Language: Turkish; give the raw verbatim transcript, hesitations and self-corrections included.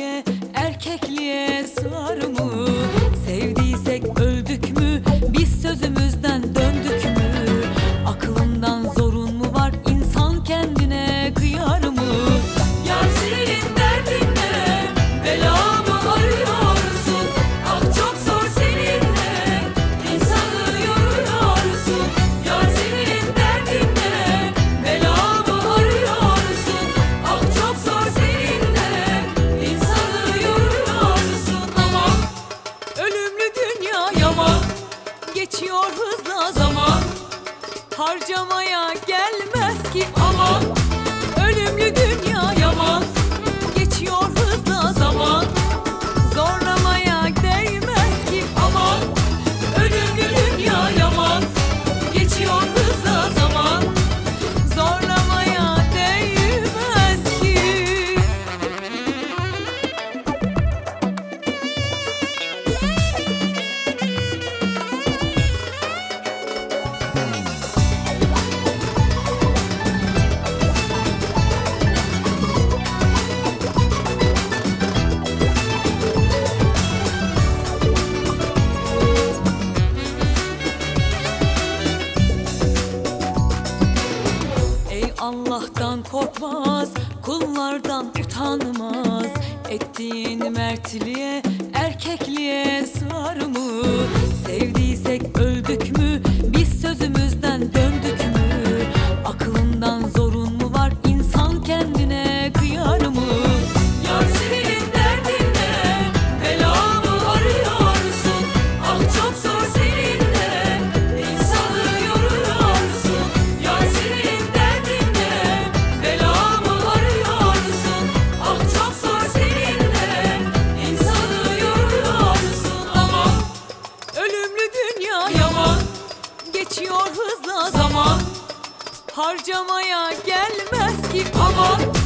mertliğe, erkekliğe sığar mı? Sevdiysek öldük mü? Biz sözümüzden döndük mü? Aklından zorun mu var? İnsan kendine kıyar mı? Yar senin derdin ne? Bela mı arıyorsun? Ah çok zor seninle, insanı yoruyorsun. Yar senin derdin ne? Bela mı arıyorsun? Ah çok zor seninle, insanı yoruyorsun. Aman ölümlü dünya yaman, geçiyor hızla zaman, harcamaya gelmez ki. Aman ölümlü dünya yaman, geçiyor hızla zaman, zorlamaya değmez ki. Aman ölümlü dünya yaman, geçiyor hızla zaman, zorlamaya değmez ki. Allah'tan korkmaz, kullardan utanmaz. Ettiğin mertliğe, erkekliğe sığar mı? Sevdiysek öldük mü? Biz sözümüzden döndük mü? Aklından zorun mu var? İnsan kendine kıyar mı? Yar senin derdin ne? Bela mı arıyorsun? Ah çok zor seninle, insanı yoruyorsun. Yar senin derdin ne? Bela mı arıyorsun? Ah çok zor seninle, insanı yoruyorsun. Aman ölümlü dünya yaman, geçiyor hızla zaman, harcamaya gelmez ki. Aman